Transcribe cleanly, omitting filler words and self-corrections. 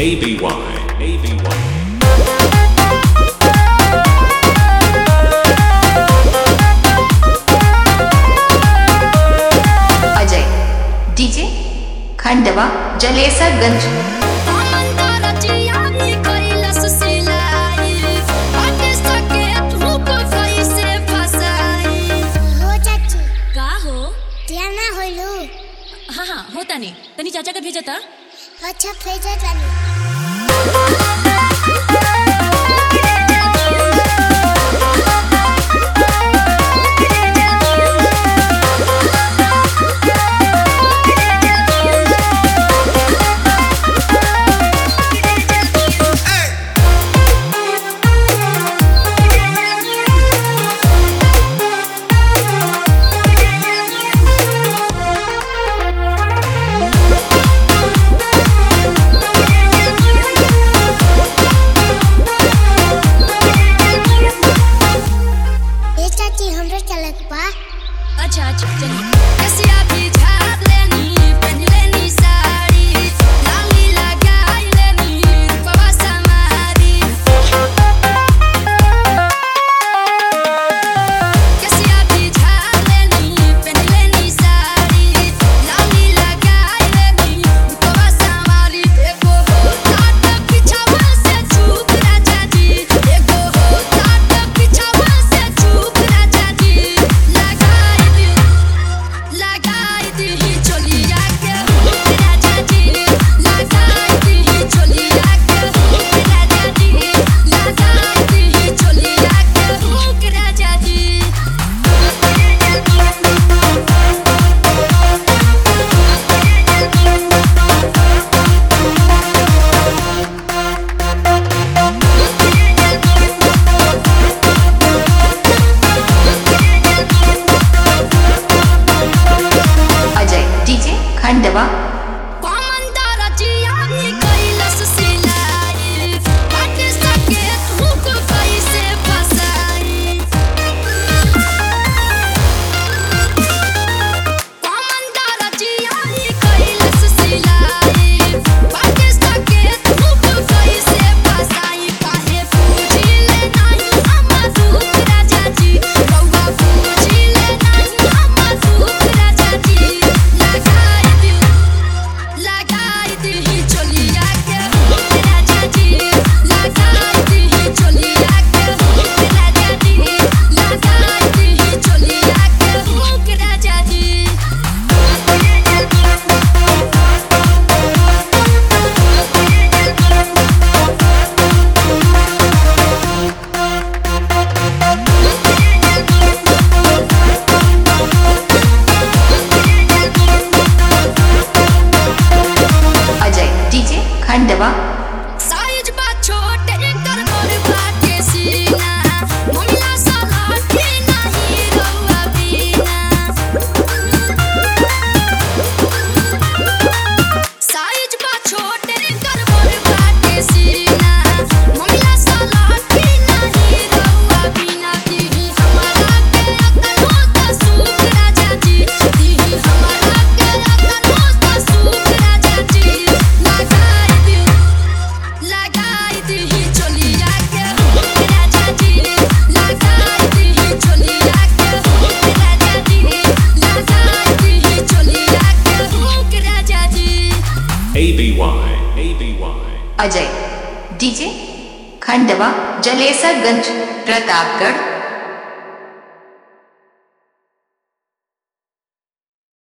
Ajay DJ Khandwa Jalesarganj. हाँ हाँ होता नहीं तनी चाचा का भेजा था। अच्छा भेजा जानी। अच्छा अच्छा चलिए कैसी आपकी झाड़ लेनी पहन लेनी साड़ी लाली लगाई लेनी रूपवा समारी कैसी आपकी झाड़ लेनी पहन लेनी साड़ी लाली लगाई लेनी रूपवा समारी एगो हो तात पिछावा से चूक राजा जी एगो हो तात पिछावा से चूक राजा जी लगाई दी चोलिया के राजा जी लगाई दी चोलिया के राजा जी लगाई दी चोलिया के राजा जी। अजय डीजे खंडवा खंडवा साइज बा छोटे कर मोर बाटे सीना मोला सलाठी नहीं रहुआ बिना साइज बा छोटे कर मोर बाटे सीना मोला सलाठी नहीं रहुआ बिना दी हमारा के अकलो का सुख राजा जी दी हमारा के अकलो का सुख राजा जी लगाई दी चोलिया के राजा जी लगाई दी चोलिया के राजा जी लगाई दी चोलिया के राजा जी। अजय डीजे खंडवा जलेसरगंज प्रतापगढ़।